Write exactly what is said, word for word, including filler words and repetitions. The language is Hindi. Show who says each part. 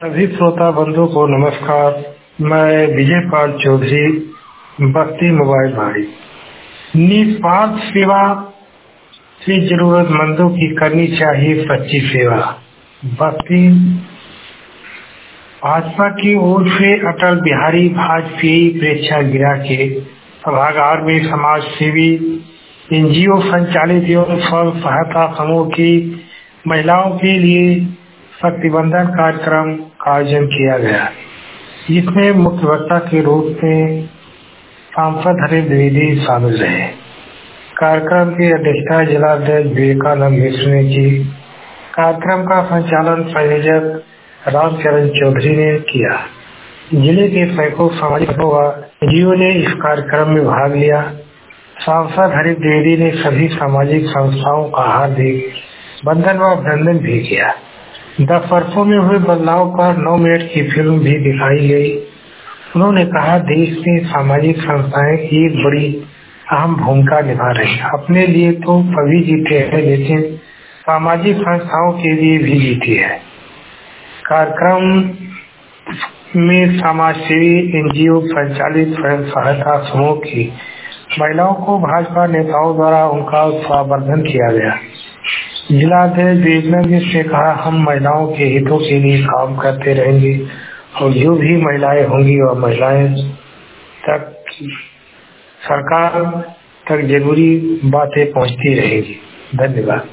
Speaker 1: सभी श्रोता बंधु को नमस्कार। मैं विजय पाल चौधरी, बस्ती मोबाइल भाड़ी। निस्वार्थ सेवा से जरूरतमंदों की करनी चाहिए सच्ची सेवा। बस्ती भाजपा की ओर से अटल बिहारी वाजपेयी प्रेक्षागृह के सभागार में समाज सेवी एनजीओ संचालित एवं स्व सहायता समूह की महिलाओं के लिए शक्तिबंधन कार्यक्रम का आयोजन किया गया, जिसमें मुख्य वक्ता के रूप में सांसद हरीश द्विवेदी शामिल रहे। कार्यक्रम की अध्यक्षता जिलाध्यक्ष विवेकानंद मिश्र ने की। कार्यक्रम का संचालन संयोजक रामचरण चौधरी ने किया। जिले के सैकड़ों सामाजिक व एनजीओ ने इस कार्यक्रम में भाग लिया। सांसद हरीश द्विवेदी ने सभी सामाजिक संस्थाओं का हार्दिक बंधन व अभिनंदन भी किया। दस वर्षों में हुए बदलाव पर नौ मिनट की फिल्म भी दिखाई गई। उन्होंने कहा, देश में सामाजिक संस्थाएं एक बड़ी अहम भूमिका निभा रही हैं। अपने लिए तो सभी जीते हैं, लेकिन सामाजिक संस्थाओं के लिए भी जीती है। कार्यक्रम में समाज सेवी एनजीओ संचालित स्वयं सहायता समूह की महिलाओं को भाजपा नेताओं द्वारा उनका संवर्धन किया गया। जिलाध्यक्ष विवेकानंद मिश्र ने कहा, हम महिलाओं के हितों के लिए काम करते रहेंगे और जो भी महिलाएं होंगी वह महिलाएं तक सरकार तक जरूरी बातें पहुंचती रहेंगी। धन्यवाद।